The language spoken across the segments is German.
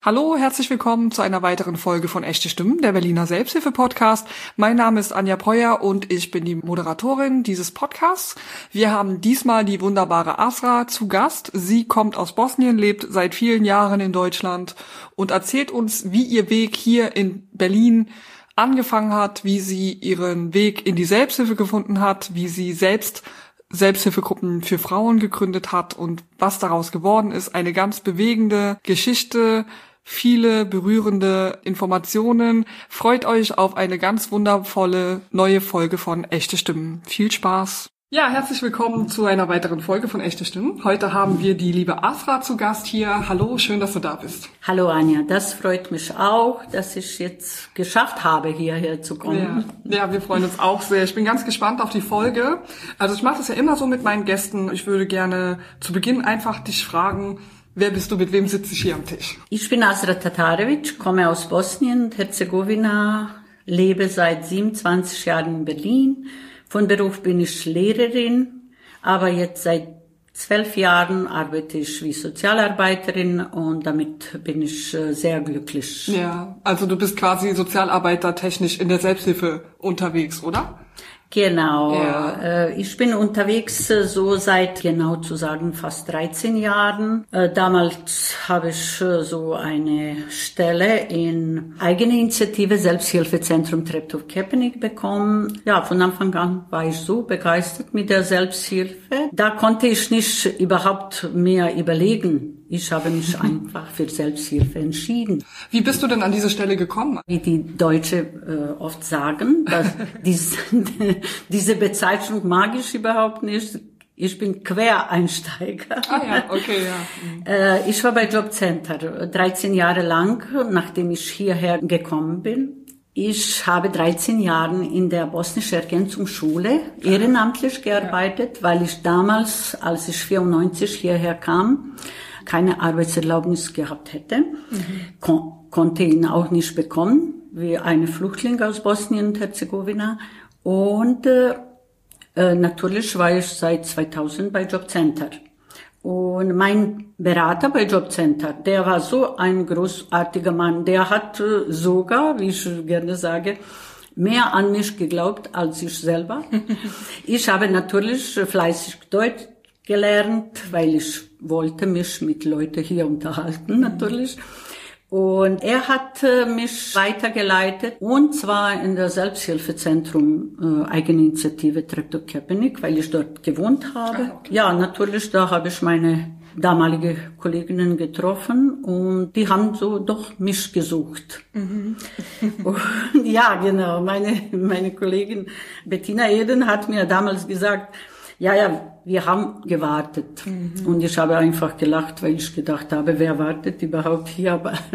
Hallo, herzlich willkommen zu einer weiteren Folge von Echte Stimmen, der Berliner Selbsthilfe-Podcast. Mein Name ist Anja Breuer und ich bin die Moderatorin dieses Podcasts. Wir haben diesmal die wunderbare Asra zu Gast. Sie kommt aus Bosnien, lebt seit vielen Jahren in Deutschland und erzählt uns, wie ihr Weg hier in Berlin angefangen hat, wie sie ihren Weg in die Selbsthilfe gefunden hat, wie sie selbst Selbsthilfegruppen für Frauen gegründet hat und was daraus geworden ist. Eine ganz bewegende Geschichte, viele berührende Informationen. Freut euch auf eine ganz wundervolle neue Folge von Echte Stimmen. Viel Spaß! Ja, herzlich willkommen zu einer weiteren Folge von Echte Stimmen. Heute haben wir die liebe Asra zu Gast hier. Hallo, schön, dass du da bist. Hallo Anja, das freut mich auch, dass ich jetzt geschafft habe, hierher zu kommen. Ja, wir freuen uns auch sehr. Ich bin ganz gespannt auf die Folge. Also ich mache das ja immer so mit meinen Gästen. Ich würde gerne zu Beginn einfach dich fragen, wer bist du, mit wem sitze ich hier am Tisch? Ich bin Asra Tatarevic, komme aus Bosnien und Herzegowina, lebe seit 27 Jahren in Berlin. Von Beruf bin ich Lehrerin, aber jetzt seit 12 Jahren arbeite ich wie Sozialarbeiterin und damit bin ich sehr glücklich. Ja, also du bist quasi sozialarbeitertechnisch in der Selbsthilfe unterwegs, oder? Genau, ja. Ich bin unterwegs so seit, genau zu sagen, fast 13 Jahren. Damals habe ich so eine Stelle in Eigeninitiative Selbsthilfezentrum Treptow-Köpenick bekommen. Ja, von Anfang an war ich so begeistert mit der Selbsthilfe. Da konnte ich nicht überhaupt mehr überlegen. Ich habe mich einfach für Selbsthilfe entschieden. Wie bist du denn an diese Stelle gekommen? Wie die Deutsche oft sagen, dass diese Bezeichnung mag ich überhaupt nicht. Ich bin Quereinsteiger. Ah ja, okay, ja. Ich war bei Jobcenter 13 Jahre lang, nachdem ich hierher gekommen bin. Ich habe 13 Jahre in der bosnischen Ergänzungsschule ehrenamtlich gearbeitet, weil ich damals, als ich 94 hierher kam, keine Arbeitserlaubnis gehabt hätte, konnte ihn auch nicht bekommen, wie eine Flüchtling aus Bosnien und Herzegowina. Und natürlich war ich seit 2000 bei Jobcenter. Und mein Berater bei Jobcenter, der war so ein großartiger Mann, der hat sogar, wie ich gerne sage, mehr an mich geglaubt als ich selber. Ich habe natürlich fleißig Deutsch gelernt, weil ich wollte mich mit Leuten hier unterhalten, natürlich. Und er hat mich weitergeleitet, und zwar in der Selbsthilfezentrum Eigeninitiative Treptow-Köpenick, weil ich dort gewohnt habe. Okay. Ja, natürlich, da habe ich meine damalige Kolleginnen getroffen und die haben so doch mich gesucht. Und ja, genau, meine Kollegin Bettina Eden hat mir damals gesagt, ja, wir haben gewartet. Und ich habe einfach gelacht, weil ich gedacht habe, wer wartet überhaupt hier?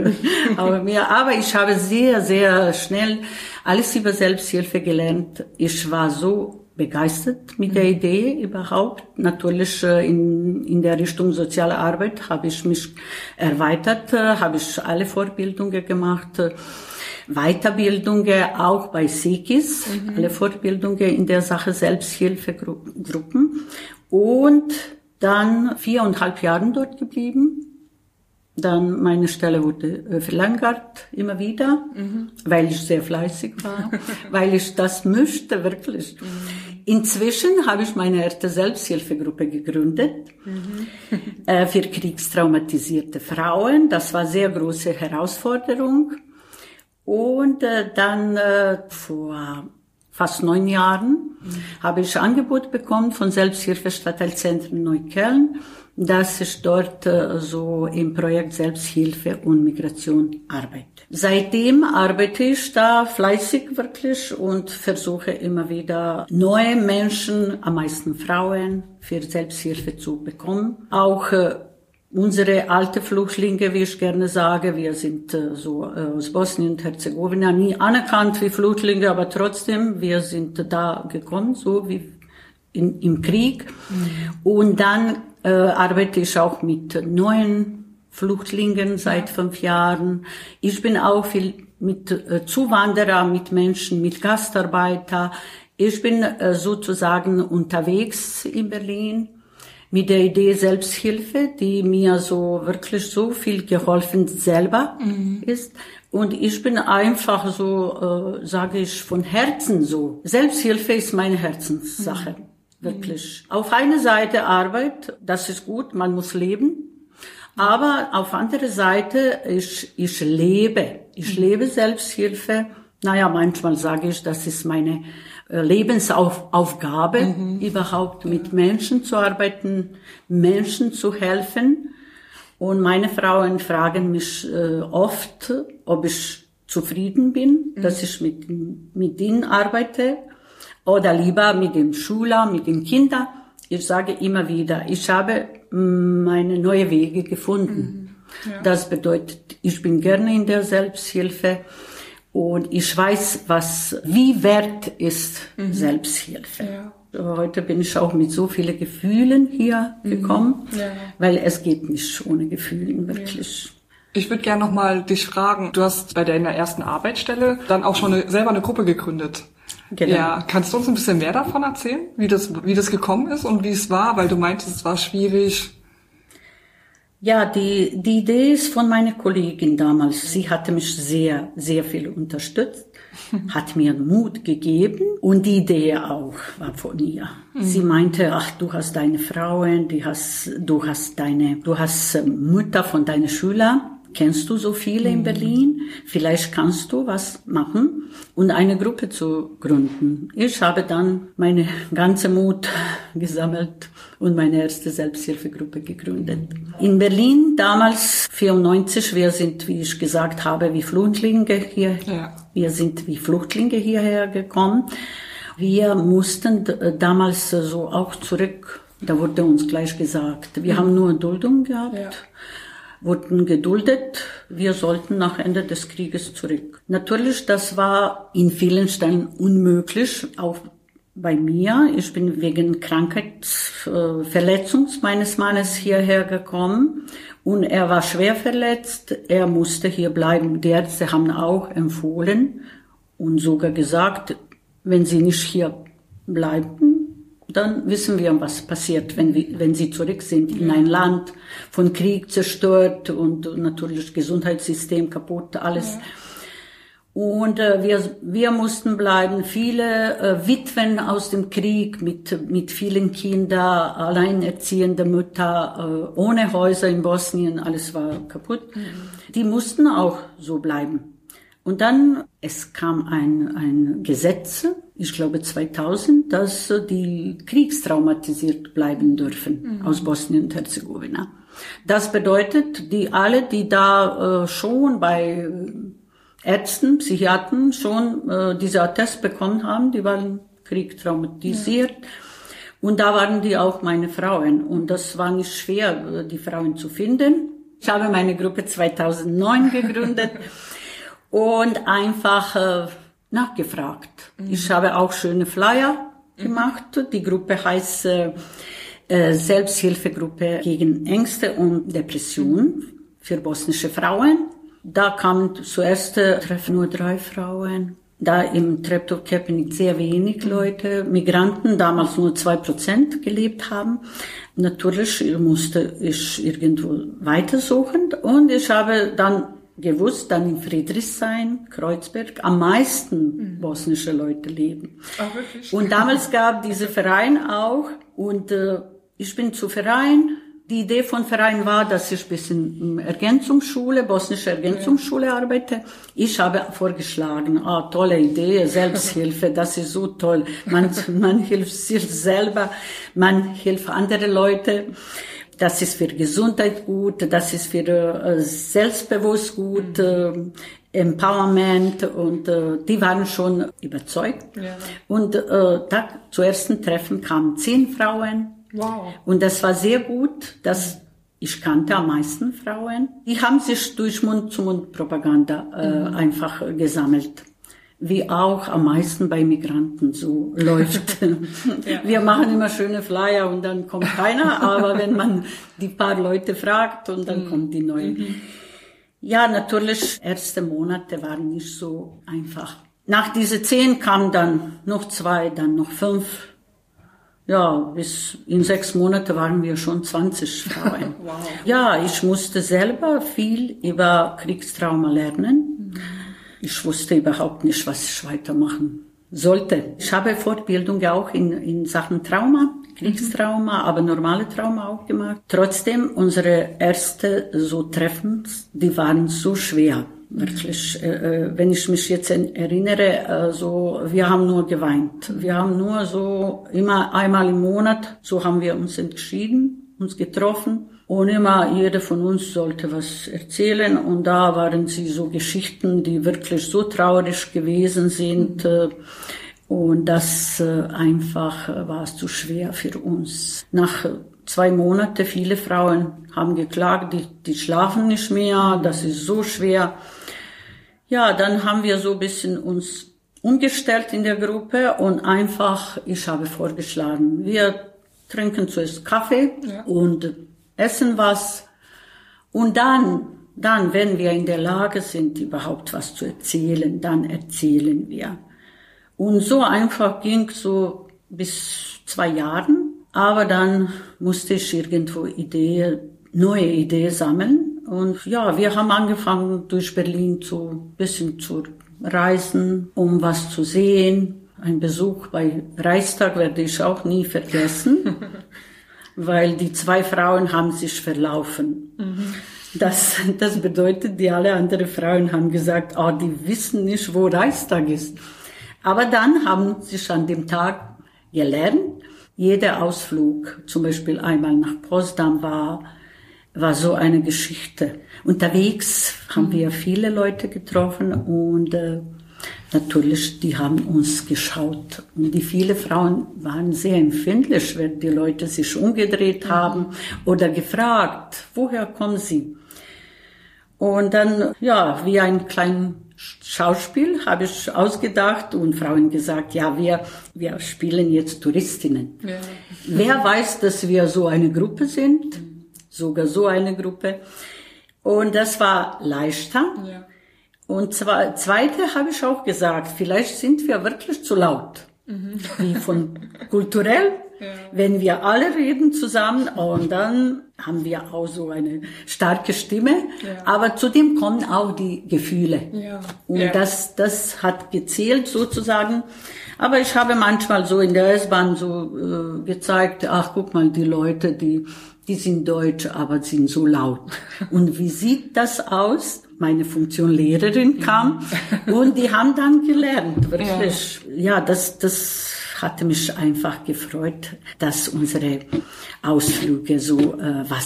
Aber ich habe sehr, sehr schnell alles über Selbsthilfe gelernt. Ich war so begeistert mit der Idee überhaupt. Natürlich in der Richtung soziale Arbeit habe ich mich erweitert, habe ich alle Fortbildungen gemacht, Weiterbildungen auch bei SEKIS, alle Fortbildungen in der Sache Selbsthilfegruppen, und dann 4,5 Jahre dort geblieben. Dann meine Stelle wurde verlängert immer wieder, weil ich sehr fleißig war, weil ich das möchte wirklich. Inzwischen habe ich meine erste Selbsthilfegruppe gegründet für kriegstraumatisierte Frauen. Das war eine sehr große Herausforderung. Und dann vor fast 9 Jahren habe ich Angebot bekommen von Selbsthilfe Stadtteilzentrum Neukölln, dass ich dort so im Projekt Selbsthilfe und Migration arbeite. Seitdem arbeite ich da fleißig wirklich und versuche immer wieder neue Menschen, am meisten Frauen, für Selbsthilfe zu bekommen. Auch unsere alte Flüchtlinge, wie ich gerne sage, wir sind so aus Bosnien und Herzegowina nie anerkannt wie Flüchtlinge, aber trotzdem, wir sind da gekommen, so wie im Krieg. Und dann arbeite ich auch mit neuen Flüchtlingen seit 5 Jahren. Ich bin auch viel mit Zuwanderern, mit Menschen, mit Gastarbeiter. Ich bin sozusagen unterwegs in Berlin. mit der Idee Selbsthilfe, die mir so wirklich so viel geholfen selber ist. Und ich bin einfach so, sage ich, von Herzen so. Selbsthilfe ist meine Herzenssache, wirklich. Auf einer Seite Arbeit, das ist gut, man muss leben. Aber auf andere Seite, ich lebe Selbsthilfe. Naja, manchmal sage ich, das ist meine Lebensaufgabe, überhaupt mit Menschen zu arbeiten, Menschen zu helfen. Und meine Frauen fragen mich oft, ob ich zufrieden bin, dass ich mit ihnen arbeite oder lieber mit dem Schüler, mit den Kindern. Ich sage immer wieder, ich habe meine neue Wege gefunden. Ja. Das bedeutet, ich bin gerne in der Selbsthilfe und ich weiß, wie wert ist Selbsthilfe. Ja. Heute bin ich auch mit so vielen Gefühlen hier gekommen, weil es geht nicht ohne Gefühle, wirklich. Ja. Ich würde gerne nochmal dich fragen, du hast bei deiner ersten Arbeitsstelle dann auch schon selber eine Gruppe gegründet. Genau. Ja, kannst du uns ein bisschen mehr davon erzählen, wie das gekommen ist und wie es war, weil du meintest, es war schwierig. Ja, die Idee ist von meiner Kollegin damals. Sie hatte mich sehr, sehr viel unterstützt, hat mir Mut gegeben und die Idee auch war von ihr. Sie meinte, ach, du hast deine Frauen, du hast Mutter von deinen Schülern. Kennst du so viele in Berlin? Vielleicht kannst du was machen und eine Gruppe zu gründen. Ich habe dann meine ganze Mut gesammelt und meine erste Selbsthilfegruppe gegründet. In Berlin damals 94, wir sind, wie ich gesagt habe, wie Flüchtlinge hier. Ja. Wir sind wie Flüchtlinge hierher gekommen. Wir mussten damals so auch zurück. Da wurde uns gleich gesagt, wir haben nur Duldung gehabt. Ja. Wurden geduldet, wir sollten nach Ende des Krieges zurück. Natürlich, das war in vielen Stellen unmöglich, auch bei mir. Ich bin wegen Krankheitsverletzung meines Mannes hierher gekommen und er war schwer verletzt, er musste hier bleiben. Die Ärzte haben auch empfohlen und sogar gesagt, wenn Sie nicht hier bleiben, dann wissen wir, was passiert, wenn sie zurück sind in ein Land von Krieg zerstört und natürlich Gesundheitssystem kaputt, alles. Ja. Und wir mussten bleiben. Viele Witwen aus dem Krieg mit vielen Kindern, alleinerziehende Mütter, ohne Häuser in Bosnien, alles war kaputt. Die mussten auch so bleiben. Und dann, es kam ein Gesetz, ich glaube 2000, dass die kriegstraumatisiert bleiben dürfen aus Bosnien und Herzegowina. Das bedeutet, die da schon bei Ärzten, Psychiatern schon dieser Attest bekommen haben, die waren kriegstraumatisiert. Ja. Und da waren die auch meine Frauen. Und das war nicht schwer, die Frauen zu finden. Ich habe meine Gruppe 2009 gegründet. Und einfach nachgefragt. Ich habe auch schöne Flyer gemacht. Die Gruppe heißt Selbsthilfegruppe gegen Ängste und Depressionen für bosnische Frauen. Da kamen zuerst Treffen nur 3 Frauen. Da im Treptow-Köpenick sehr wenig Leute, Migranten, damals nur 2% gelebt haben. Natürlich musste ich irgendwo weitersuchen und ich habe dann gewusst, dann in Friedrichshain, Kreuzberg, am meisten bosnische Leute leben. Ach, wirklich? Und damals gab diese Verein auch und ich bin zu Verein. Die Idee von Verein war, dass ich ein bisschen Ergänzungsschule, bosnische Ergänzungsschule arbeite. Ich habe vorgeschlagen, tolle Idee, Selbsthilfe, das ist so toll. Man hilft sich selber, man hilft andere Leute. Das ist für Gesundheit gut, das ist für Selbstbewusst gut, Empowerment und die waren schon überzeugt. Ja. Und da zu ersten Treffen kamen 10 Frauen. Wow. Und das war sehr gut, ich kannte am meisten Frauen. Die haben sich durch Mund-zu-Mund-Propaganda einfach gesammelt. Wie auch am meisten bei Migranten so läuft. Ja. Wir machen immer schöne Flyer und dann kommt keiner, aber wenn man die paar Leute fragt und dann kommen die neuen. Ja, natürlich, erste Monate waren nicht so einfach. Nach diese 10 kamen dann noch 2, dann noch 5. Ja, bis in 6 Monaten waren wir schon 20 Frauen. Wow. Ja, ich musste selber viel über Kriegstrauma lernen. Ich wusste überhaupt nicht, was ich weitermachen sollte. Ich habe Fortbildung auch in Sachen Trauma, Kriegstrauma, aber normale Trauma auch gemacht. Trotzdem, unsere erste so Treffen, die waren so schwer. Wirklich, wenn ich mich jetzt erinnere, wir haben nur geweint. Wir haben nur so immer einmal im Monat, so haben wir uns entschieden, uns getroffen. Und immer jeder von uns sollte was erzählen. Und da waren sie so Geschichten, die wirklich so traurig gewesen sind. Und das einfach war es zu schwer für uns. Nach 2 Monaten, viele Frauen haben geklagt, die schlafen nicht mehr, das ist so schwer. Ja, dann haben wir so ein bisschen uns umgestellt in der Gruppe und einfach, ich habe vorgeschlagen, wir trinken zuerst Kaffee und essen was. Und dann, wenn wir in der Lage sind, überhaupt was zu erzählen, dann erzählen wir. Und so einfach ging so bis 2 Jahren. Aber dann musste ich irgendwo neue Ideen sammeln. Und ja, wir haben angefangen, durch Berlin bisschen zu reisen, um was zu sehen. Ein Besuch bei Reichstag werde ich auch nie vergessen, weil die 2 Frauen haben sich verlaufen. Das bedeutet, die alle anderen Frauen haben gesagt, die wissen nicht, wo Reichstag ist. Aber dann haben sie an dem Tag gelernt. Jeder Ausflug, zum Beispiel einmal nach Potsdam war so eine Geschichte. Unterwegs haben wir viele Leute getroffen und natürlich, die haben uns geschaut. Und die viele Frauen waren sehr empfindlich, wenn die Leute sich umgedreht haben oder gefragt, woher kommen sie? Und dann, ja, wie ein kleines Schauspiel habe ich ausgedacht und Frauen gesagt, ja, wir spielen jetzt Touristinnen. Ja. Wer weiß, dass wir so eine Gruppe sind? Sogar so eine Gruppe. Und das war leichter. Ja. Und zweite habe ich auch gesagt, vielleicht sind wir wirklich zu laut. Wie von kulturell. Ja. Wenn wir alle reden zusammen und dann haben wir auch so eine starke Stimme. Ja. Aber zudem kommen auch die Gefühle. Ja. Und das hat gezählt sozusagen. Aber ich habe manchmal so in der S-Bahn so gezeigt, ach guck mal, die Leute, die sind deutsch, aber sind so laut. Und wie sieht das aus? Meine Funktion Lehrerin kam und die haben dann gelernt, wirklich. Ja, das hatte mich einfach gefreut, dass unsere Ausflüge so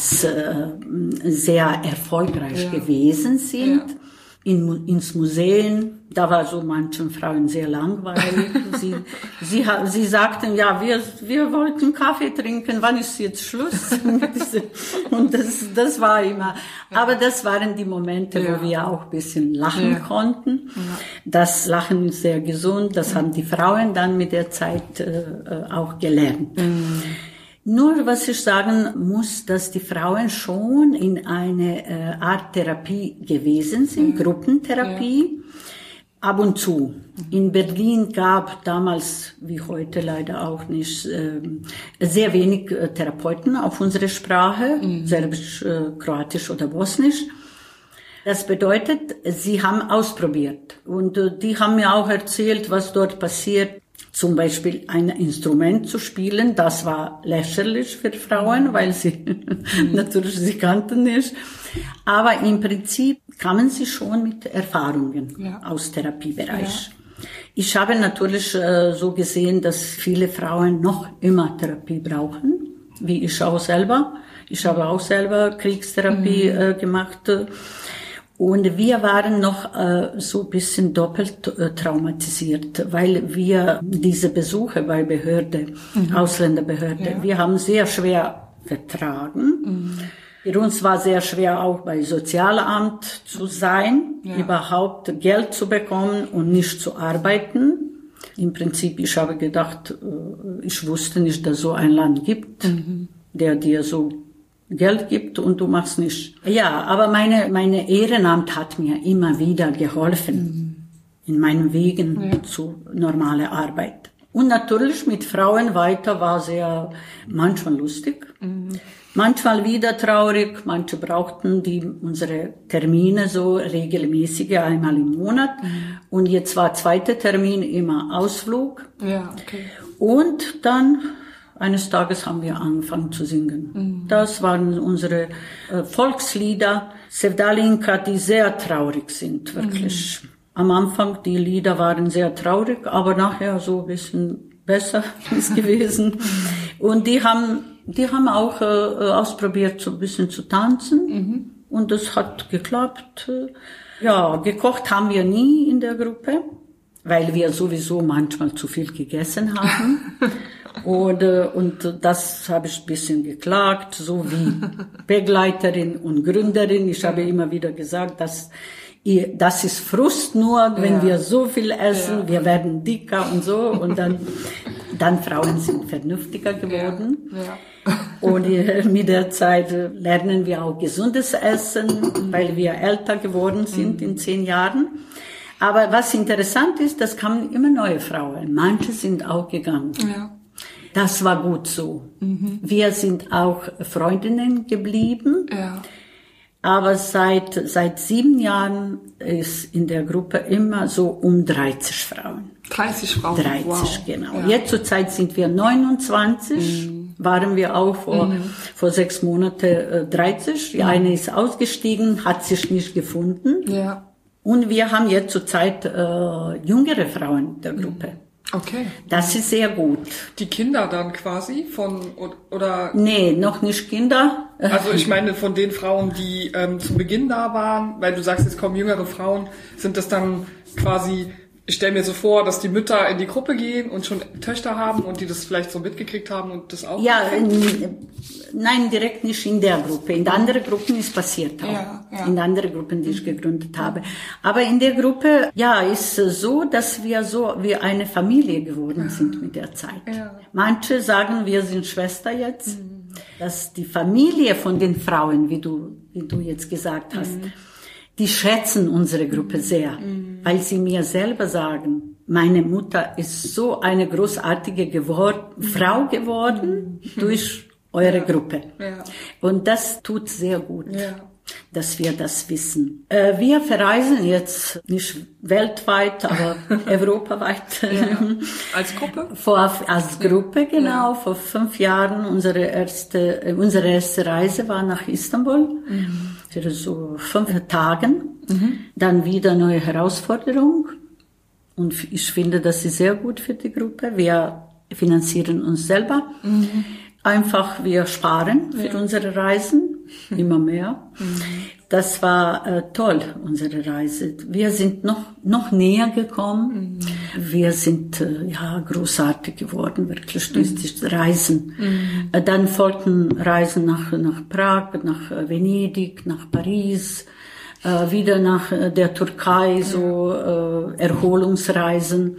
sehr erfolgreich gewesen sind. Ja. Ins Museum, da war so manchen Frauen sehr langweilig. Sie sagten, ja, wir wollten Kaffee trinken, wann ist jetzt Schluss? Und das war immer, aber das waren die Momente, wo wir auch ein bisschen lachen konnten. Ja. Das Lachen ist sehr gesund, das haben die Frauen dann mit der Zeit auch gelernt. Nur was ich sagen muss, dass die Frauen schon in eine Art Therapie gewesen sind, Gruppentherapie, ab und zu. In Berlin gab damals, wie heute leider auch nicht, sehr wenig Therapeuten auf unsere Sprache, Serbisch, Kroatisch oder Bosnisch. Das bedeutet, sie haben ausprobiert und die haben mir auch erzählt, was dort passiert. Zum Beispiel ein Instrument zu spielen, das war lächerlich für Frauen, weil sie natürlich sie kannten nicht. Aber im Prinzip kamen sie schon mit Erfahrungen aus Therapiebereich. Ja. Ich habe natürlich so gesehen, dass viele Frauen noch immer Therapie brauchen, wie ich auch selber. Ich habe auch selber Kriegstherapie gemacht. Und wir waren noch so ein bisschen doppelt traumatisiert, weil wir diese Besuche bei Behörde, Ausländerbehörde, wir haben sehr schwer vertragen. Für uns war sehr schwer auch bei Sozialamt zu sein, überhaupt Geld zu bekommen und nicht zu arbeiten. Im Prinzip, ich habe gedacht, ich wusste nicht, dass so ein Land gibt, der dir so Geld gibt und du machst nicht. Ja, aber meine Ehrenamt hat mir immer wieder geholfen in meinen Wegen zu normaler Arbeit. Und natürlich mit Frauen weiter war sehr manchmal lustig, manchmal wieder traurig. Manche brauchten unsere Termine so regelmäßige, einmal im Monat. Und jetzt war zweiter Termin immer Ausflug. Ja, okay. Und dann eines Tages haben wir angefangen zu singen. Das waren unsere Volkslieder, Sevdalinka, die sehr traurig sind, wirklich. Am Anfang, die Lieder waren sehr traurig, aber nachher so ein bisschen besser ist gewesen. Und die haben auch ausprobiert, so ein bisschen zu tanzen. Und das hat geklappt. Ja, gekocht haben wir nie in der Gruppe, weil wir sowieso manchmal zu viel gegessen haben. Und das habe ich ein bisschen geklagt, so wie Begleiterin und Gründerin. Ich habe immer wieder gesagt, das ist Frust nur, wenn wir so viel essen, wir werden dicker und so. Und dann Frauen sind vernünftiger geworden. Ja. Und mit der Zeit lernen wir auch gesundes Essen, weil wir älter geworden sind in 10 Jahren. Aber was interessant ist, das kamen immer neue Frauen. Manche sind auch gegangen. Ja. Das war gut so. Wir sind auch Freundinnen geblieben. Ja. Aber seit 7 Jahren ist in der Gruppe immer so um 30 Frauen. 30 Frauen? 30, wow. Genau. Ja. Jetzt zur Zeit sind wir 29, waren wir auch vor 6 Monaten 30. Die eine ist ausgestiegen, hat sich nicht gefunden. Ja. Und wir haben jetzt zur Zeit jüngere Frauen in der Gruppe. Okay. Das ist sehr gut. Die Kinder dann quasi oder? Nee, noch nicht Kinder. Also ich meine von den Frauen, die zu Beginn da waren, weil du sagst, es kommen jüngere Frauen, sind das dann quasi, ich stelle mir so vor, dass die Mütter in die Gruppe gehen und schon Töchter haben und die das vielleicht so mitgekriegt haben und das auch? Ja, nein, direkt nicht in der Gruppe. In anderen Gruppen ist passiert auch. Ja. In anderen Gruppen, die ich gegründet habe. Aber in der Gruppe, ja, ist so, dass wir so wie eine Familie geworden sind mit der Zeit. Ja. Manche sagen, wir sind Schwester jetzt. Dass die Familie von den Frauen, wie du jetzt gesagt hast, die schätzen unsere Gruppe sehr, weil sie mir selber sagen, meine Mutter ist so eine großartige Frau geworden durch eure Gruppe. Ja. Und das tut sehr gut, dass wir das wissen. Wir verreisen jetzt nicht weltweit, aber europaweit. Als Gruppe? Als Gruppe, genau. Vor 5 Jahren unsere erste Reise war nach Istanbul. Für so 5 Tagen. Dann wieder neue Herausforderung. Und ich finde, das ist sehr gut für die Gruppe. Wir finanzieren uns selber. Einfach, wir sparen für unsere Reisen. Immer mehr. Das war toll, unsere Reise. Wir sind noch näher gekommen. Wir sind großartig geworden, wirklich durch die Reisen. Dann folgten Reisen nach Prag, nach Venedig, nach Paris, wieder nach der Türkei, so Erholungsreisen.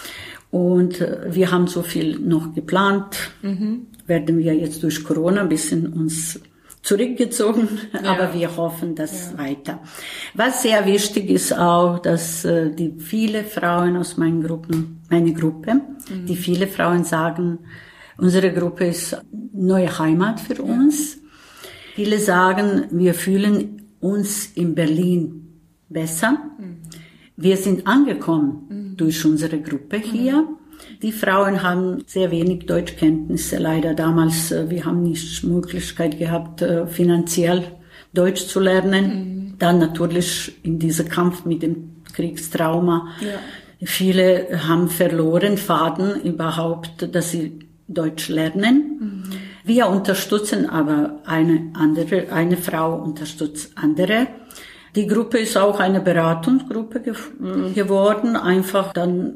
Und wir haben so viel noch geplant. Werden wir jetzt durch Corona ein bisschen uns zurückgezogen, aber wir hoffen, dass weiter. Was sehr wichtig ist auch, dass die viele Frauen aus meine Gruppe, die viele Frauen sagen, unsere Gruppe ist neue Heimat für uns. Viele sagen, wir fühlen uns in Berlin besser. Wir sind angekommen durch unsere Gruppe hier. Die Frauen haben sehr wenig Deutschkenntnisse leider damals. Wir haben nicht die Möglichkeit gehabt, finanziell Deutsch zu lernen. Dann natürlich in diesem Kampf mit dem Kriegstrauma. Ja. Viele haben verloren Faden überhaupt, dass sie Deutsch lernen. Wir unterstützen aber eine Frau unterstützt andere. Die Gruppe ist auch eine Beratungsgruppe geworden. Einfach dann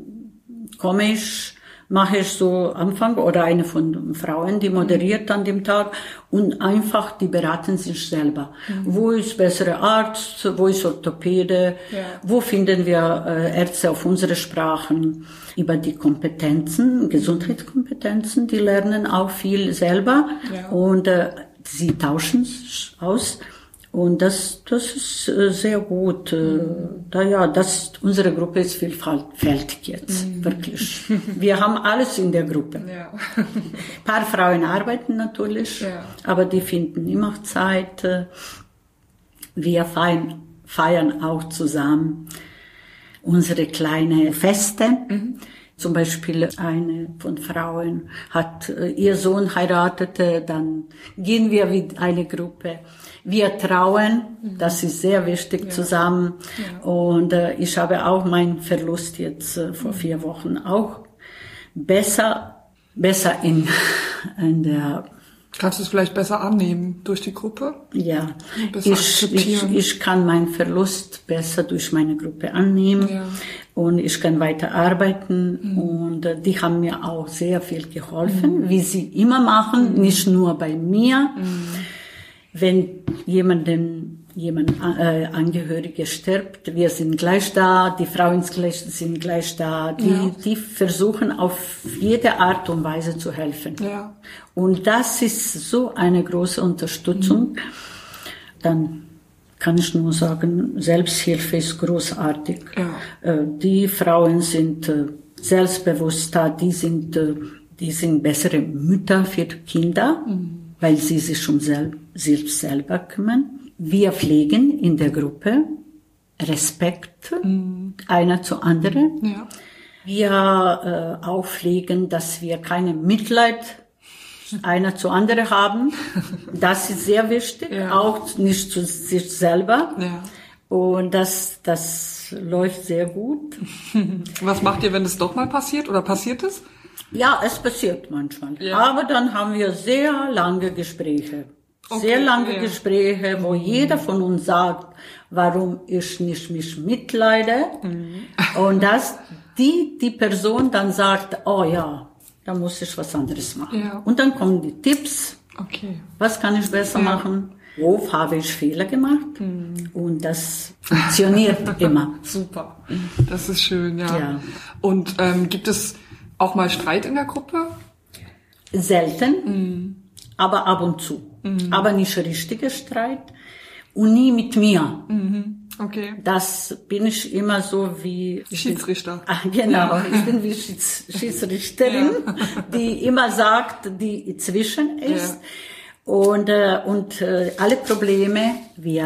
mache ich so Anfang oder eine von den Frauen, die moderiert an dem Tag und einfach, die beraten sich selber. Wo ist bessere Arzt, wo ist Orthopäde, wo finden wir Ärzte auf unsere Sprachen, über die Kompetenzen, Gesundheitskompetenzen, die lernen auch viel selber und sie tauschen aus. Und das ist sehr gut. Unsere Gruppe ist vielfältig jetzt, wirklich. Wir haben alles in der Gruppe. Ja. Ein paar Frauen arbeiten natürlich, aber die finden immer Zeit. Wir feiern auch zusammen unsere kleinen Feste. Zum Beispiel eine von Frauen hat ihr Sohn heiratete, dann gehen wir wie eine Gruppe. Wir trauen, das ist sehr wichtig zusammen. Ja. Und ich habe auch meinen Verlust jetzt vor 4 Wochen auch besser in der. Kannst du es vielleicht besser annehmen durch die Gruppe? Ja, ich kann meinen Verlust besser durch meine Gruppe annehmen und ich kann weiter arbeiten und die haben mir auch sehr viel geholfen, wie sie immer machen, nicht nur bei mir. Wenn jemand Angehörige stirbt, wir sind gleich da, die Frauen sind gleich da, die versuchen auf jede Art und Weise zu helfen. Ja. Und das ist so eine große Unterstützung. Dann kann ich nur sagen, Selbsthilfe ist großartig. Ja. Die Frauen sind selbstbewusster, die sind bessere Mütter für die Kinder, weil sie sich um sich selber kümmern. Wir pflegen in der Gruppe Respekt einer zu anderen. Ja. Wir auch pflegen, dass wir keine Mitleid einer zu anderen haben. Das ist sehr wichtig, auch nicht zu sich selber. Ja. Und das läuft sehr gut. Was macht ihr, wenn es doch mal passiert oder passiert es? Ja, es passiert manchmal. Ja. Aber dann haben wir sehr lange Gespräche. Sehr lange Gespräche, wo jeder von uns sagt, warum ich nicht mich mitleide. Und dass die Person dann sagt, oh ja, da muss ich was anderes machen. Ja. Und dann kommen die Tipps. Okay. Was kann ich besser machen? Wo habe ich Fehler gemacht? Und das funktioniert immer. Super. Das ist schön, ja. Und gibt es auch mal Streit in der Gruppe? Selten, aber ab und zu. Aber nicht richtiger Streit und nie mit mir. Okay. Das bin ich immer so wie Schiedsrichter. Genau, ich bin wie Schiedsrichterin, die immer sagt, die zwischen ist. Und alle Probleme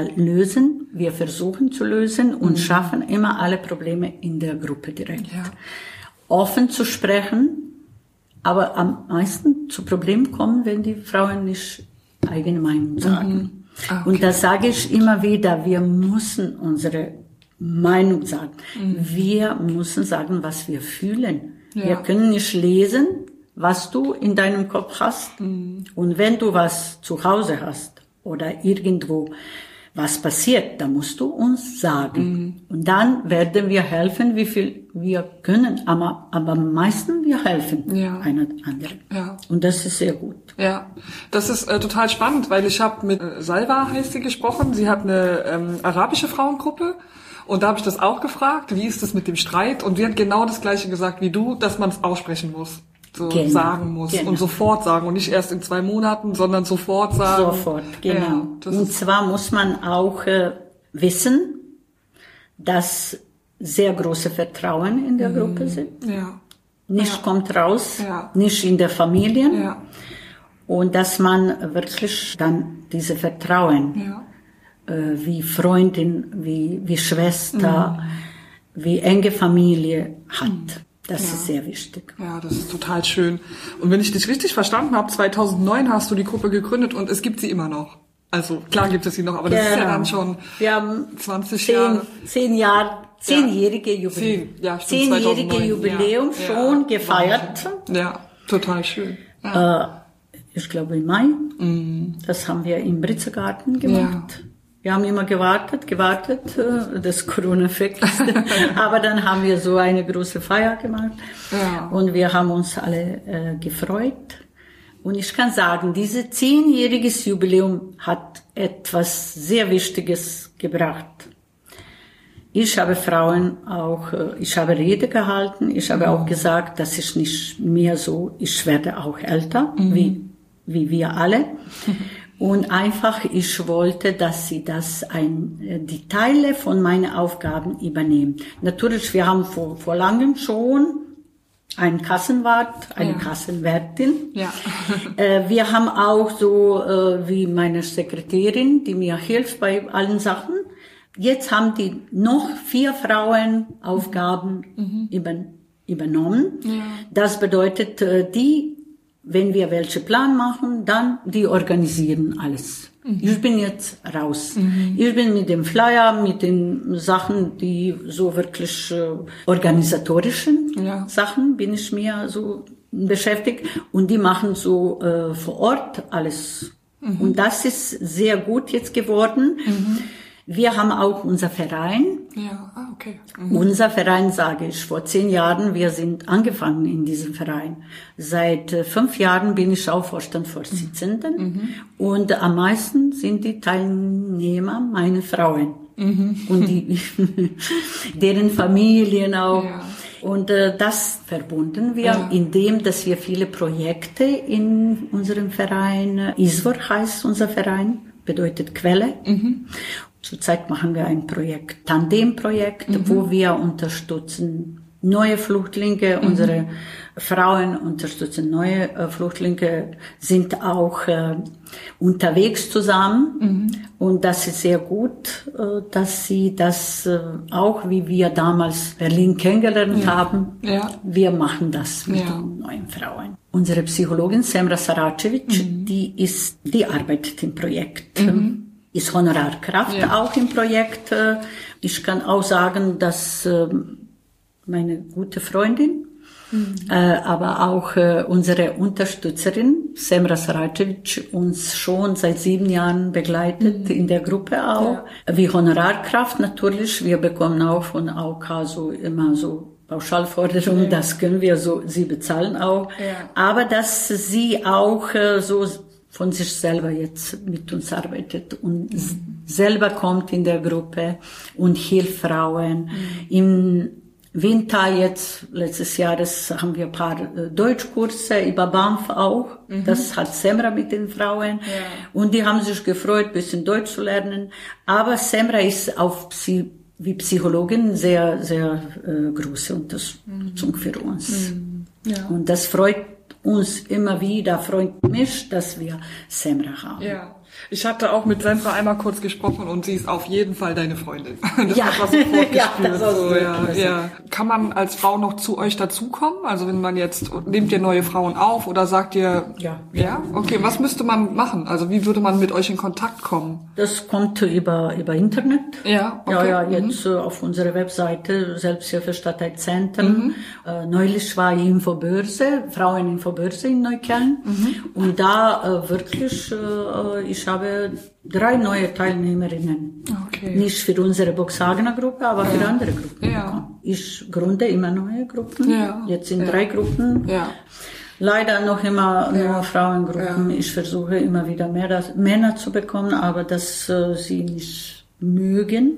wir versuchen zu lösen und schaffen immer alle Probleme in der Gruppe direkt. Ja. Offen zu sprechen, aber am meisten zu Problemen kommen, wenn die Frauen nicht eigene Meinung sagen. Okay. Und das sage ich immer wieder, wir müssen unsere Meinung sagen. Wir müssen sagen, was wir fühlen. Ja. Wir können nicht lesen, was du in deinem Kopf hast. Und wenn du was zu Hause hast oder irgendwo was passiert, dann musst du uns sagen. Und dann werden wir helfen, wie viel wir können. Aber am meisten wir helfen einer anderen. Ja. Und das ist sehr gut. Ja, das ist total spannend, weil ich habe mit Salva, heißt sie, gesprochen. Sie hat eine arabische Frauengruppe. Und da habe ich das auch gefragt, wie ist das mit dem Streit? Und sie hat genau das Gleiche gesagt wie du, dass man es aussprechen muss. Sagen muss und sofort sagen und nicht erst in 2 Monaten, sondern sofort sagen. Sofort, genau. Ja, und zwar muss man auch wissen, dass sehr große Vertrauen in der Gruppe sind. Ja. Nicht kommt raus, nicht in der Familie. Ja. Und dass man wirklich dann diese Vertrauen wie Freundin, wie Schwester, wie enge Familie hat. Das ist sehr wichtig. Ja, das ist total schön. Und wenn ich dich richtig verstanden habe, 2009 hast du die Gruppe gegründet und es gibt sie immer noch. Also klar gibt es sie noch, aber das ist ja dann schon wir haben 10-jährige Jubiläum. 10-jährige Jubiläum schon gefeiert. Ja, total schön. Ich glaube im Mai. Das haben wir im Britzergarten gemacht. Ja. Wir haben immer gewartet, das Corona vergisst. Aber dann haben wir so eine große Feier gemacht. Ja. Und wir haben uns alle gefreut. Und ich kann sagen, dieses 10-jähriges Jubiläum hat etwas sehr Wichtiges gebracht. Ich habe ich habe Rede gehalten. Ich habe auch gesagt, dass ich nicht mehr so, ich werde auch älter, wie wir alle. Und einfach, ich wollte, dass sie die Teile von meinen Aufgaben übernehmen. Natürlich, wir haben vor langem schon einen Kassenwart, eine Kassenwärtin. Ja. Wir haben auch so wie meine Sekretärin, die mir hilft bei allen Sachen. Jetzt haben die noch 4 Frauen Aufgaben übernommen. Ja. Das bedeutet, wenn wir welche Plan machen, dann die organisieren alles. Ich bin jetzt raus. Ich bin mit dem Flyer, mit den Sachen, die so wirklich organisatorischen Sachen, bin ich mir so beschäftigt. Und die machen so vor Ort alles. Und das ist sehr gut jetzt geworden. Wir haben auch unser Verein. Ja, okay. Unser Verein, sage ich, vor 10 Jahren, wir sind angefangen in diesem Verein. Seit 5 Jahren bin ich auch Vorstandsvorsitzende. Und am meisten sind die Teilnehmer meine Frauen. Und deren Familien auch. Ja. Und das verbunden wir, indem, dass wir viele Projekte in unserem Verein, ISVOR heißt unser Verein, bedeutet Quelle. Zurzeit machen wir ein Projekt, Tandemprojekt, wo wir unterstützen neue Flüchtlinge, unsere Frauen unterstützen neue Flüchtlinge, sind auch unterwegs zusammen. Und das ist sehr gut, dass sie das auch, wie wir damals Berlin kennengelernt haben, wir machen das mit den neuen Frauen. Unsere Psychologin Semra Saracevic, die arbeitet im Projekt. Ist Honorarkraft auch im Projekt. Ich kann auch sagen, dass meine gute Freundin, aber auch unsere Unterstützerin, Semra Saracevic, uns schon seit 7 Jahren begleitet, in der Gruppe auch. Wie Honorarkraft natürlich, wir bekommen auch von AOK so immer so Pauschalforderungen, das können wir so, sie bezahlen auch. Aber dass sie auch so von sich selber jetzt mit uns arbeitet und selber kommt in der Gruppe und hilft Frauen. Im Winter jetzt, letztes Jahr, haben wir ein paar Deutschkurse über BAMF auch. Das hat Semra mit den Frauen. Und die haben sich gefreut, ein bisschen Deutsch zu lernen. Aber Semra ist auch wie Psychologin sehr, sehr große Unterstützung für uns. Und das freut uns immer wieder, freut mich, dass wir Semra haben. Ja. Ich hatte auch mit Semra einmal kurz gesprochen und sie ist auf jeden Fall deine Freundin. Das hat man sofort gespürt. Kann man als Frau noch zu euch dazukommen? Also wenn man jetzt, nehmt ihr neue Frauen auf oder sagt ihr, ja? Okay, was müsste man machen? Also wie würde man mit euch in Kontakt kommen? Das kommt über Internet. Ja, okay. Jetzt auf unserer Webseite, Selbsthilfe Stadtteilzentren. Neulich war die Infobörse, Fraueninfobörse in Neukölln. Und da wirklich, ich habe 3 neue Teilnehmerinnen. Okay. Nicht für unsere Boxhagener Gruppe, aber für andere Gruppen. Ich gründe immer neue Gruppen. Jetzt sind 3 Gruppen. Leider noch immer nur Frauengruppen. Ich versuche immer wieder mehr Männer zu bekommen, aber dass sie nicht mögen.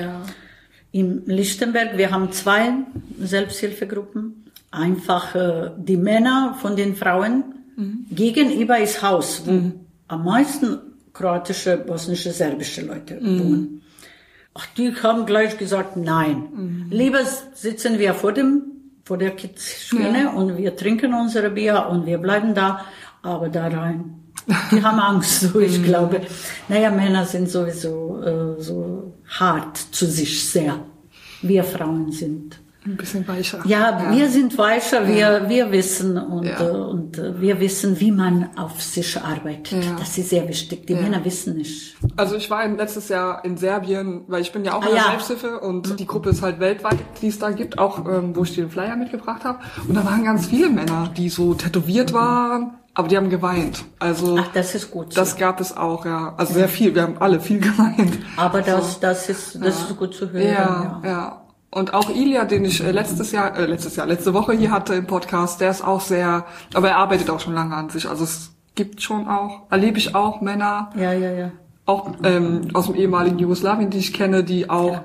Im Lichtenberg, wir haben 2 Selbsthilfegruppen. Einfach die Männer von den Frauen. Gegenüber ist Haus, wo am meisten kroatische, bosnische, serbische Leute wohnen. Ach, die haben gleich gesagt, nein. Lieber sitzen wir vor der Kitzschwine und wir trinken unsere Bier und wir bleiben da, aber da rein. Die haben Angst, so ich glaube. Männer sind sowieso so hart zu sich sehr. Wir Frauen sind ein bisschen weicher. Wir sind weicher, wir wissen und wir wissen, wie man auf sich arbeitet. Das ist sehr wichtig. Die Männer wissen nicht. Also ich war letztes Jahr in Serbien, weil ich bin ja auch in der Selbsthilfe und die Gruppe ist halt weltweit, die es da gibt, auch wo ich den Flyer mitgebracht habe. Und da waren ganz viele Männer, die so tätowiert waren, aber die haben geweint. Also das ist gut. Das gab es auch, Also sehr viel. Wir haben alle viel geweint. Aber das ist gut zu hören. Ja. Und auch Ilya, den ich letzte Woche hier hatte im Podcast, der ist auch sehr, aber er arbeitet auch schon lange an sich. Also es gibt schon auch, erlebe ich auch Männer, auch aus dem ehemaligen Jugoslawien, die ich kenne, die auch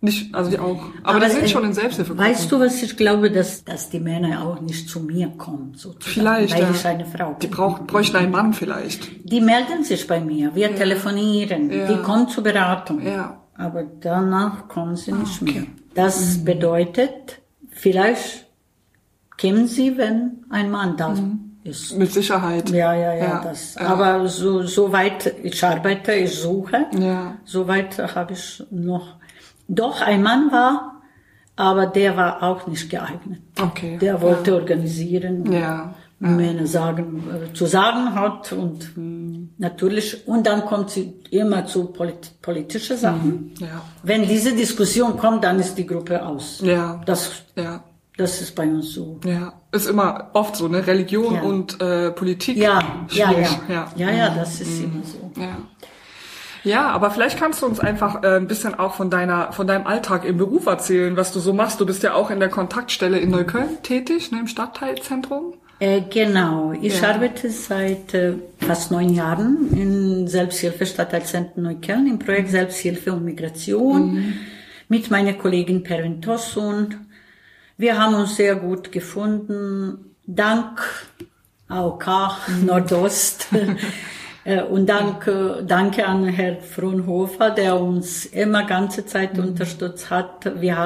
Nicht, also die auch. Aber die sind schon in Selbsthilfegruppen. Weißt du, was ich glaube, dass die Männer auch nicht zu mir kommen, sozusagen, vielleicht, weil ich eine Frau bin. Die bräuchten einen Mann vielleicht. Die melden sich bei mir, wir telefonieren, die kommen zur Beratung. Ja. Aber danach kommen sie nicht mehr. Das bedeutet, vielleicht kämen sie, wenn ein Mann da ist. Mit Sicherheit. Ja. Aber so weit ich arbeite, ich suche, Ja. so weit habe ich noch. Doch, ein Mann war, aber der war auch nicht geeignet. Okay. Der wollte organisieren, Ja. Männer zu sagen hat und natürlich, und dann kommt sie immer zu politischen Sachen. Ja. Wenn diese Diskussion kommt, dann ist die Gruppe aus. Ja. Das ist bei uns so. Ja. Ist immer oft so, ne? Religion und Politik. Ja, schwierig. das ist immer so. Ja. Ja, aber vielleicht kannst du uns einfach ein bisschen auch von deinem Alltag im Beruf erzählen, was du so machst. Du bist ja auch in der Kontaktstelle in Neukölln tätig, ne, im Stadtteilzentrum. Genau, ich arbeite seit fast 9 Jahren in Selbsthilfe Stadtteilzentrum Neukölln im Projekt Selbsthilfe und Migration mit meiner Kollegin Pervin Tosun. Wir haben uns sehr gut gefunden, dank AOK Nordost. Und danke an Herrn Frohnhofer, der uns immer ganze Zeit unterstützt hat.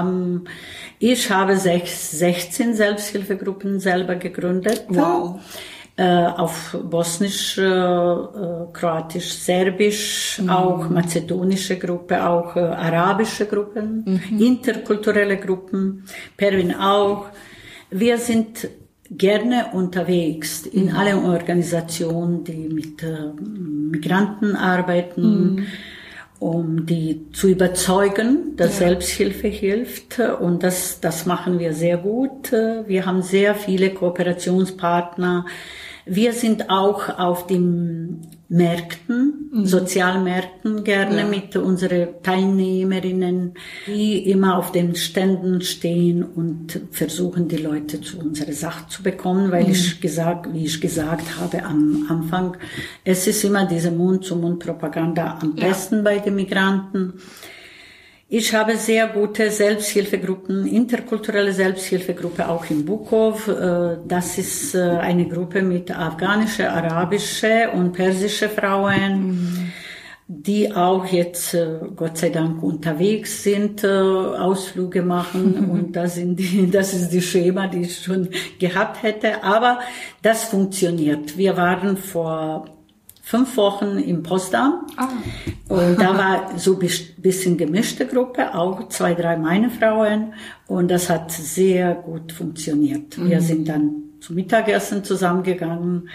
Ich habe 16 Selbsthilfegruppen selber gegründet. Wow. Auf Bosnisch, Kroatisch, Serbisch, auch mazedonische Gruppe, auch arabische Gruppen, interkulturelle Gruppen, Pervin auch. Wir sind gerne unterwegs in allen Organisationen, die mit Migranten arbeiten, um die zu überzeugen, dass Selbsthilfe hilft. Und das machen wir sehr gut. Wir haben sehr viele Kooperationspartner. Wir sind auch auf den Märkten, Sozialmärkten gerne mit unseren Teilnehmerinnen, die immer auf den Ständen stehen und versuchen, die Leute zu unserer Sache zu bekommen, weil wie ich gesagt habe am Anfang, es ist immer diese Mund-zu-Mund-Propaganda am besten bei den Migranten. Ich habe sehr gute Selbsthilfegruppen, interkulturelle Selbsthilfegruppe auch in Bukow. Das ist eine Gruppe mit afghanische, arabische und persische Frauen, die auch jetzt Gott sei Dank unterwegs sind, Ausflüge machen und das ist die Schema, die ich schon gehabt hätte. Aber das funktioniert. Wir waren vor 5 Wochen im Potsdam. Und da war so ein bisschen gemischte Gruppe, auch 2, 3 meine Frauen. Und das hat sehr gut funktioniert. Wir sind dann zum Mittagessen zusammengegangen.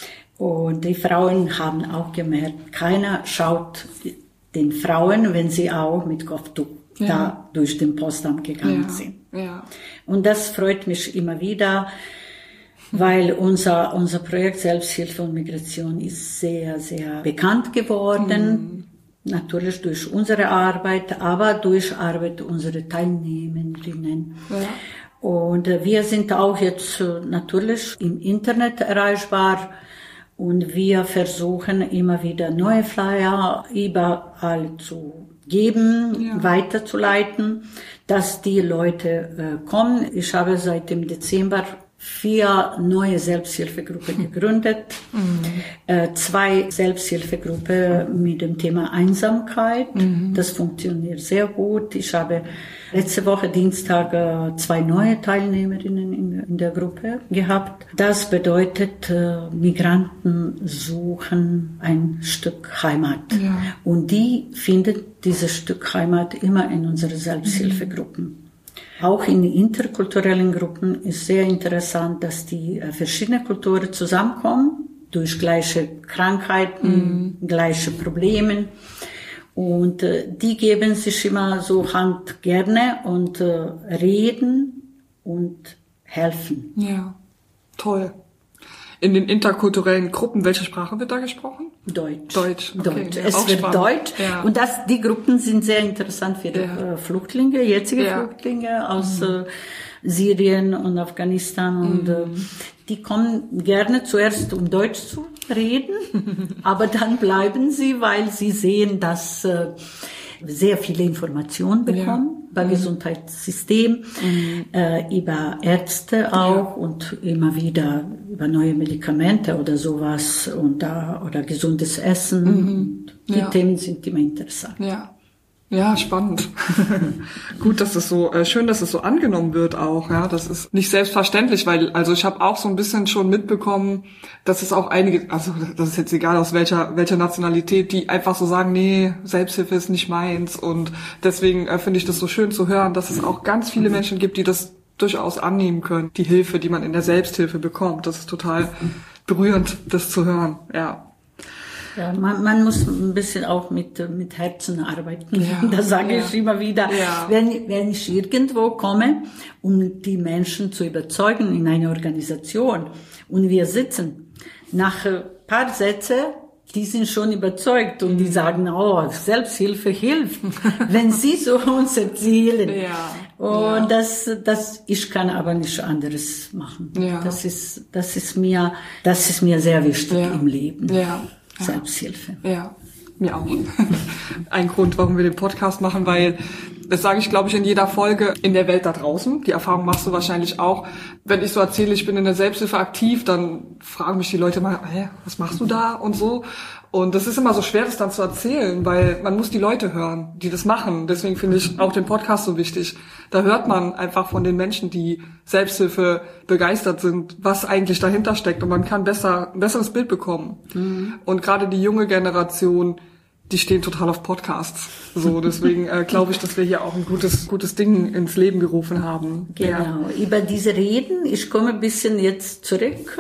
Und die Frauen haben auch gemerkt, keiner schaut den Frauen, wenn sie auch mit Kopftuch da durch den Potsdam gegangen sind. Ja. Und das freut mich immer wieder. Weil unser Projekt Selbsthilfe und Migration ist sehr, sehr bekannt geworden. Natürlich durch unsere Arbeit, aber durch Arbeit unserer Teilnehmerinnen. Ja. Und wir sind auch jetzt natürlich im Internet erreichbar und wir versuchen immer wieder neue Flyer überall zu geben, weiterzuleiten, dass die Leute kommen. Ich habe seit dem Dezember 4 neue Selbsthilfegruppen gegründet, 2 Selbsthilfegruppen mit dem Thema Einsamkeit. Das funktioniert sehr gut. Ich habe letzte Woche Dienstag 2 neue Teilnehmerinnen in der Gruppe gehabt. Das bedeutet, Migranten suchen ein Stück Heimat. Ja. Und die finden dieses Stück Heimat immer in unseren Selbsthilfegruppen. Auch in interkulturellen Gruppen ist sehr interessant, dass die verschiedenen Kulturen zusammenkommen, durch gleiche Krankheiten, gleiche Probleme. Und die geben sich immer so Hand gerne und reden und helfen. Ja, toll. In den interkulturellen Gruppen, welche Sprache wird da gesprochen? Deutsch. Okay. Deutsch. Es wird spannend. Deutsch. Ja. Und die Gruppen sind sehr interessant für die Flüchtlinge, jetzige Flüchtlinge aus Syrien und Afghanistan. Und die kommen gerne zuerst, um Deutsch zu reden, aber dann bleiben sie, weil sie sehen, dass sehr viele Informationen bekommen. über Gesundheitssystem, über Ärzte auch und immer wieder über neue Medikamente oder sowas oder gesundes Essen. Die Themen sind immer interessant. Ja, spannend. Gut, dass es so schön, dass es so angenommen wird auch. Ja, das ist nicht selbstverständlich, weil ich habe auch so ein bisschen schon mitbekommen, dass es auch einige, also das ist jetzt egal aus welcher Nationalität, die einfach so sagen, nee, Selbsthilfe ist nicht meins, und deswegen finde ich das so schön zu hören, dass es auch ganz viele Menschen gibt, die das durchaus annehmen können, die Hilfe, die man in der Selbsthilfe bekommt. Das ist total berührend, das zu hören. Ja. Ja, man muss ein bisschen auch mit Herzen arbeiten. Ja, das sage ich immer wieder. Ja. Wenn ich irgendwo komme, um die Menschen zu überzeugen in einer Organisation und wir sitzen, nach ein paar Sätzen, die sind schon überzeugt und die sagen, oh, Selbsthilfe hilft, wenn sie so uns erzählen. Und ich kann aber nicht anderes machen. Ja. Das ist mir sehr wichtig im Leben. Ja. Selbsthilfe. Ja, mir auch. Ein Grund, warum wir den Podcast machen, weil, das sage ich, glaube ich, in jeder Folge, in der Welt da draußen, die Erfahrung machst du wahrscheinlich auch, wenn ich so erzähle, ich bin in der Selbsthilfe aktiv, dann fragen mich die Leute mal, was machst du da und so. Und das ist immer so schwer, das dann zu erzählen, weil man muss die Leute hören, die das machen. Deswegen finde ich auch den Podcast so wichtig. Da hört man einfach von den Menschen, die Selbsthilfe begeistert sind, was eigentlich dahinter steckt. Und man kann ein besseres Bild bekommen. Und gerade die junge Generation, die stehen total auf Podcasts. So, deswegen glaube ich, dass wir hier auch ein gutes Ding ins Leben gerufen haben. Genau. Über diese Reden, ich komme ein bisschen jetzt zurück,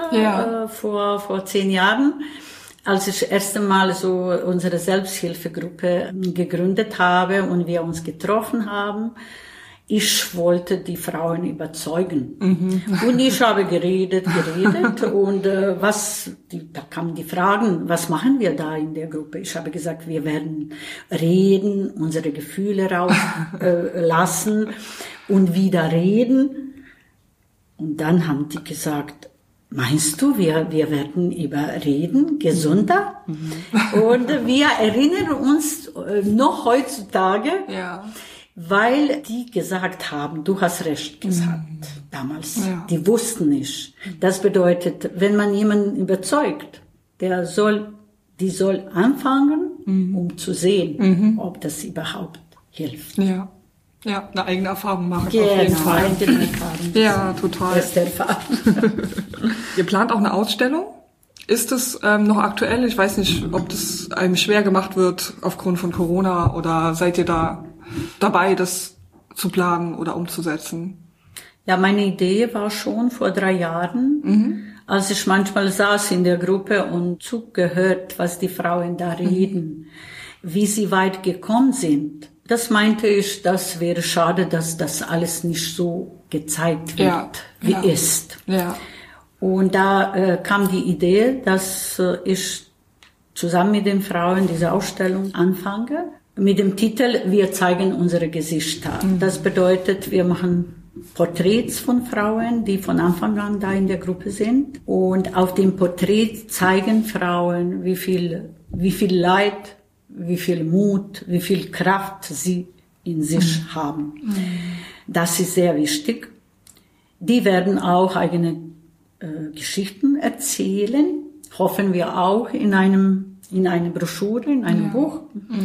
vor 10 Jahren. Als ich das erste Mal so unsere Selbsthilfegruppe gegründet habe und wir uns getroffen haben, ich wollte die Frauen überzeugen. Und ich habe geredet und da kamen die Fragen, was machen wir da in der Gruppe? Ich habe gesagt, wir werden reden, unsere Gefühle rauslassen und wieder reden. Und dann haben die gesagt, meinst du, wir werden überreden, gesunder? Und wir erinnern uns noch heutzutage, weil die gesagt haben, du hast recht gesagt damals. Ja. Die wussten nicht. Das bedeutet, wenn man jemanden überzeugt, die soll anfangen, um zu sehen, ob das überhaupt hilft. Ja, eine eigene Erfahrung machen. Genau, auf jeden Fall. Eigene Erfahrung. Ja, total. Beste Erfahrung. Ihr plant auch eine Ausstellung? Ist es noch aktuell? Ich weiß nicht, ob das einem schwer gemacht wird aufgrund von Corona, oder seid ihr da dabei, das zu planen oder umzusetzen? Ja, meine Idee war schon vor 3 Jahren, als ich manchmal saß in der Gruppe und zugehört, was die Frauen da reden, wie sie weit gekommen sind. Das meinte ich, das wäre schade, dass das alles nicht so gezeigt wird, wie ist. Ja. Und da kam die Idee, dass ich zusammen mit den Frauen diese Ausstellung anfange, mit dem Titel Wir zeigen unsere Gesichter. Das bedeutet, wir machen Porträts von Frauen, die von Anfang an da in der Gruppe sind. Und auf dem Porträt zeigen Frauen, wie viel Leid, wie viel Mut, wie viel Kraft sie in sich haben. Das ist sehr wichtig. Die werden auch eigene Geschichten erzählen, hoffen wir auch in einer Broschüre, in einem Buch.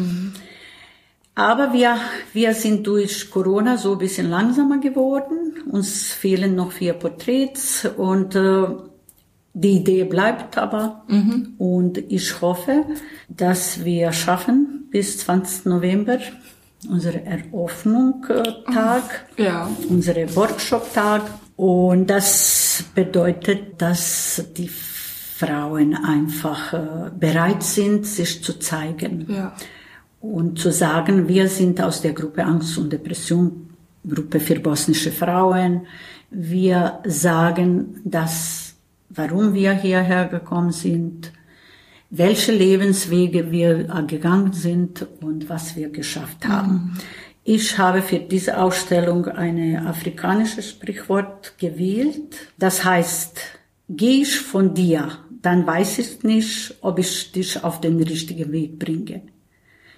Aber wir sind durch Corona so ein bisschen langsamer geworden. Uns fehlen noch 4 Porträts und die Idee bleibt aber. Und ich hoffe, dass wir schaffen bis 20. November unsere Eröffnungstag, unsere Workshop-Tag. Und das bedeutet, dass die Frauen einfach bereit sind, sich zu zeigen. Und zu sagen, wir sind aus der Gruppe Angst und Depression, Gruppe für bosnische Frauen. Wir sagen, warum wir hierher gekommen sind, welche Lebenswege wir gegangen sind und was wir geschafft haben. Ich habe für diese Ausstellung ein afrikanisches Sprichwort gewählt. Das heißt, geh ich von dir, dann weiß ich nicht, ob ich dich auf den richtigen Weg bringe.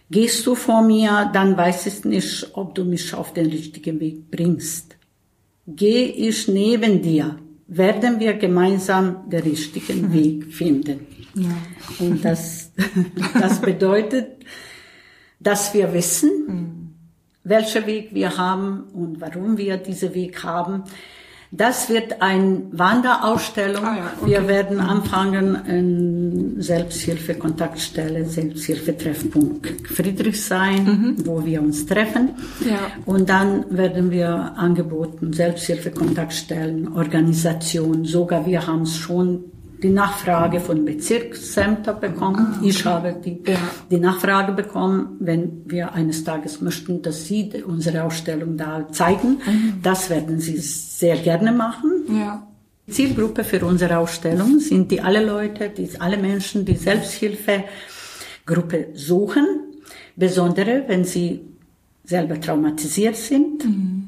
Gehst du vor mir, dann weiß ich nicht, ob du mich auf den richtigen Weg bringst. Gehe ich neben dir, werden wir gemeinsam den richtigen Weg finden. Ja. Und das bedeutet, dass wir wissen, welchen Weg wir haben und warum wir diesen Weg haben. Das wird eine Wanderausstellung. Okay. Wir werden anfangen in Selbsthilfe-Kontaktstelle, Selbsthilfe-Treffpunkt Friedrichshain, wo wir uns treffen. Ja. Und dann werden wir angeboten, Selbsthilfe-Kontaktstellen, Organisationen, sogar wir haben es schon die Nachfrage von Bezirksämtern bekommen. Okay. Ich habe die Nachfrage bekommen, wenn wir eines Tages möchten, dass Sie unsere Ausstellung da zeigen. Das werden Sie sehr gerne machen. Ja. Die Zielgruppe für unsere Ausstellung sind alle Menschen, die Selbsthilfegruppe suchen, besonders wenn sie selber traumatisiert sind.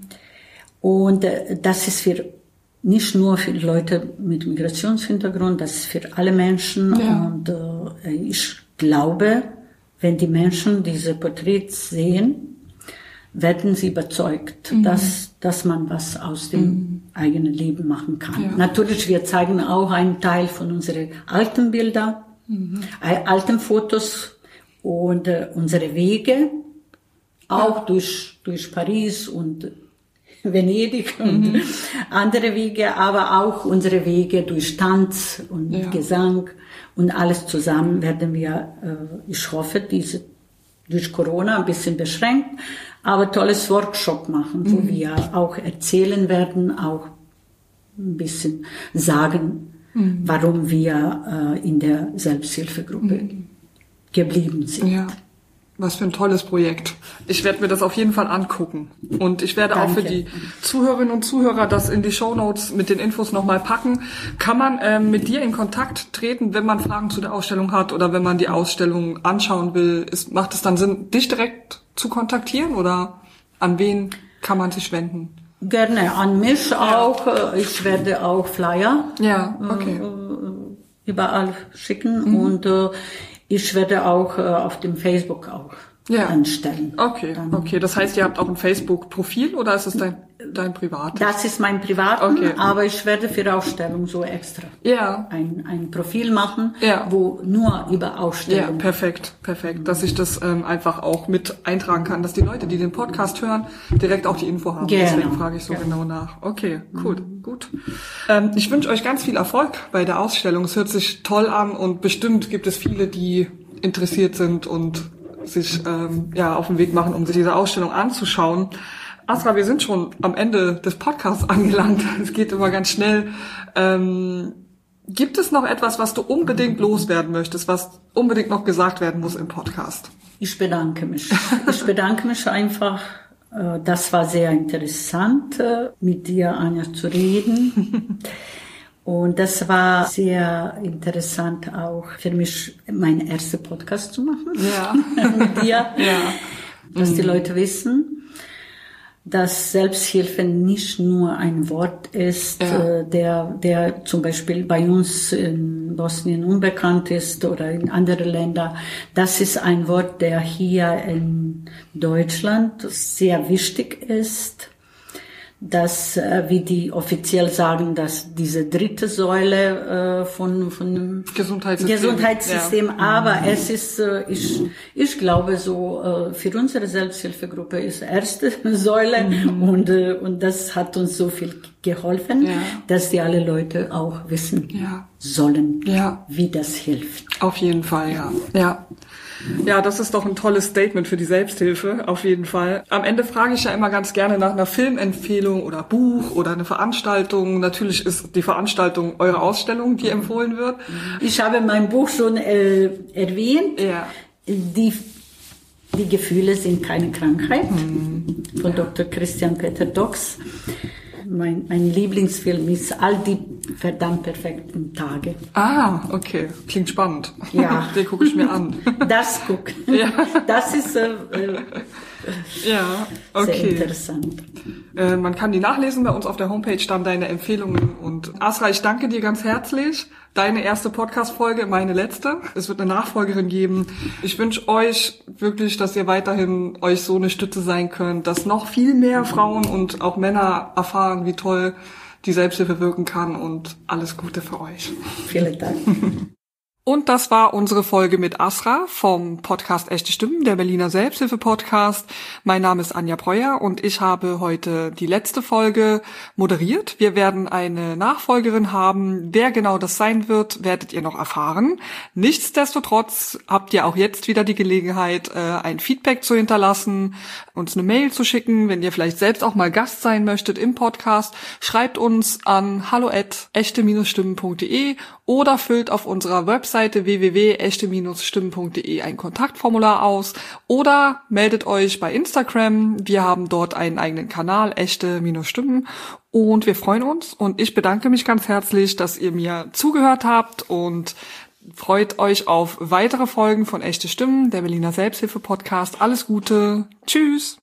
Und das ist nicht nur für Leute mit Migrationshintergrund, das ist für alle Menschen. Ja. Und ich glaube, wenn die Menschen diese Porträts sehen, werden sie überzeugt, dass man was aus dem eigenen Leben machen kann. Ja. Natürlich, wir zeigen auch einen Teil von unseren alten Bildern, alten Fotos und unsere Wege, auch durch Paris und Venedig und andere Wege, aber auch unsere Wege durch Tanz und Gesang und alles zusammen werden wir, ich hoffe, durch Corona ein bisschen beschränkt, aber tolles Workshop machen, wo wir auch erzählen werden, auch ein bisschen sagen, warum wir in der Selbsthilfegruppe geblieben sind. Ja. Was für ein tolles Projekt. Ich werde mir das auf jeden Fall angucken. Und ich werde auch für die Zuhörerinnen und Zuhörer das in die Shownotes mit den Infos nochmal packen. Kann man mit dir in Kontakt treten, wenn man Fragen zu der Ausstellung hat oder wenn man die Ausstellung anschauen will? Macht es dann Sinn, dich direkt zu kontaktieren oder an wen kann man sich wenden? Gerne, an mich auch. Ich werde auch Flyer überall schicken und ich werde auch auf dem Facebook auch anstellen. Okay. Das heißt, ihr habt auch ein Facebook-Profil oder ist es dein privates? Das ist mein privates, aber ich werde für die Ausstellung so extra ein Profil machen, wo nur über Ausstellung. Ja, perfekt. Dass ich das einfach auch mit eintragen kann, dass die Leute, die den Podcast hören, direkt auch die Info haben. Genau. Deswegen frage ich so genau nach. Okay, cool, gut. Ich wünsche euch ganz viel Erfolg bei der Ausstellung. Es hört sich toll an und bestimmt gibt es viele, die interessiert sind und sich auf den Weg machen, um sich diese Ausstellung anzuschauen. Asra, wir sind schon am Ende des Podcasts angelangt. Es geht immer ganz schnell. Gibt es noch etwas, was du unbedingt loswerden möchtest, was unbedingt noch gesagt werden muss im Podcast? Ich bedanke mich. Ich bedanke mich einfach. Das war sehr interessant, mit dir, Anja, zu reden. Und das war sehr interessant auch für mich, meinen ersten Podcast zu machen mit dir. Dass die Leute wissen, dass Selbsthilfe nicht nur ein Wort ist, der zum Beispiel bei uns in Bosnien unbekannt ist oder in anderen Ländern. Das ist ein Wort, der hier in Deutschland sehr wichtig ist. Dass, wie die offiziell sagen, dass diese dritte Säule von Gesundheitssystem, aber es ist, ich glaube so, für unsere Selbsthilfegruppe ist erste Säule und das hat uns so viel geholfen, dass die alle Leute auch wissen sollen, wie das hilft. Auf jeden Fall, Ja, das ist doch ein tolles Statement für die Selbsthilfe, auf jeden Fall. Am Ende frage ich ja immer ganz gerne nach einer Filmempfehlung oder Buch oder eine Veranstaltung. Natürlich ist die Veranstaltung eure Ausstellung, die empfohlen wird. Ich habe mein Buch schon erwähnt. Ja. Die Gefühle sind keine Krankheit von Dr. Christian Peter Dox. Mein Lieblingsfilm ist All die verdammt perfekten Tage. Ah, okay. Klingt spannend. Ja. Den gucke ich mir an. Das gucken. Ja. Das ist sehr okay. Interessant. Man kann die nachlesen bei uns auf der Homepage, dann deine Empfehlungen und Und Asra, ich danke dir ganz herzlich. Deine erste Podcast-Folge, meine letzte. Es wird eine Nachfolgerin geben. Ich wünsche euch wirklich, dass ihr weiterhin euch so eine Stütze sein könnt, dass noch viel mehr Frauen und auch Männer erfahren, wie toll die Selbsthilfe wirken kann, und alles Gute für euch. Vielen Dank. Und das war unsere Folge mit Asra vom Podcast Echte Stimmen, der Berliner Selbsthilfe-Podcast. Mein Name ist Anja Breuer und ich habe heute die letzte Folge moderiert. Wir werden eine Nachfolgerin haben. Wer genau das sein wird, werdet ihr noch erfahren. Nichtsdestotrotz habt ihr auch jetzt wieder die Gelegenheit, ein Feedback zu hinterlassen, uns eine Mail zu schicken. Wenn ihr vielleicht selbst auch mal Gast sein möchtet im Podcast, schreibt uns an hallo@echte-stimmen.de oder füllt auf unserer Webseite www.echte-stimmen.de ein Kontaktformular aus oder meldet euch bei Instagram. Wir haben dort einen eigenen Kanal, echte-stimmen, und wir freuen uns, und ich bedanke mich ganz herzlich, dass ihr mir zugehört habt, und freut euch auf weitere Folgen von Echte Stimmen, der Berliner Selbsthilfe-Podcast. Alles Gute. Tschüss.